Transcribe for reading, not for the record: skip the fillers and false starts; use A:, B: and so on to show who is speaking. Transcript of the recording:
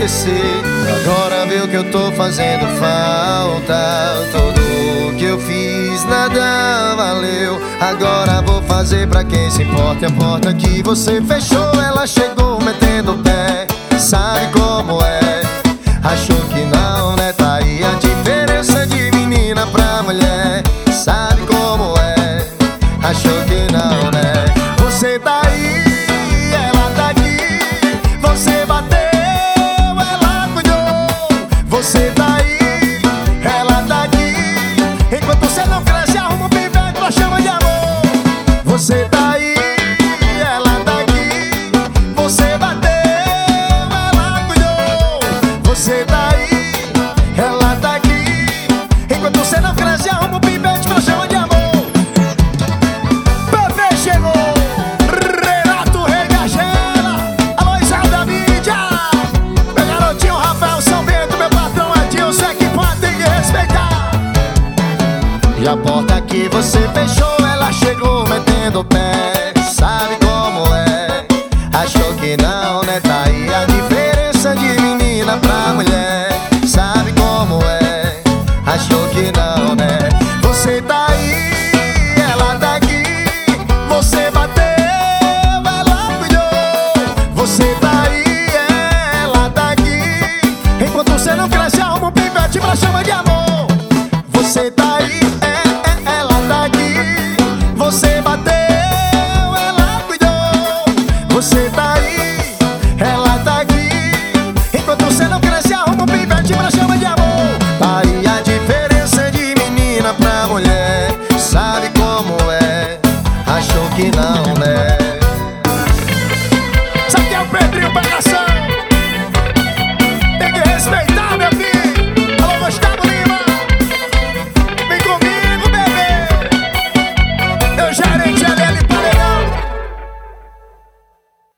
A: esquecer. Agora vê o que eu tô fazendo falta. Tudo que eu fiz nada valeu. Agora vou fazer pra quem se importa. E a porta que você fechou, ela chegou metendo o pé. Sabe como é? Achou que não, né? Tá aí a diferença de menina pra mulher. Sabe como é? Achou que não, né? Você tá aí, ela tá aqui. Você bateu, ela cuidou. Você tá aí, ela tá aqui. Enquanto você não cresce, arruma um pivete pra chama de amor. Você tá aí, ela tá aqui. Você bateu, ela cuidou. Você tá aí, ela tá aqui. Enquanto você não cresce, arruma um pivete pra chama de amor. Bebê chegou, Renato Regagela, alô Israel da mídia. Meu garotinho Rafael São Bento, meu patrão Adilson, é que pode ter que respeitar. E a porta que você fechou, ela chegou metendo o pé. Sabe como é? Achou que não, né? Tá aí a diferença de menina pra mulher. Sabe como é? Achou que não, né? Você tá aí, ela tá aqui. Você bateu, ela cuidou. Você tá aí, ela tá aqui. Enquanto você não cresce, arruma um pivete pra chama de amor. Você tá aí, ela tá aqui. Você bateu, ela cuidou. Você tá aí, ela tá aqui. Enquanto você não cresce, arruma um pivete pra chama de amor. Tá aí a diferença de menina pra mulher. Sabe como é? Achou que não.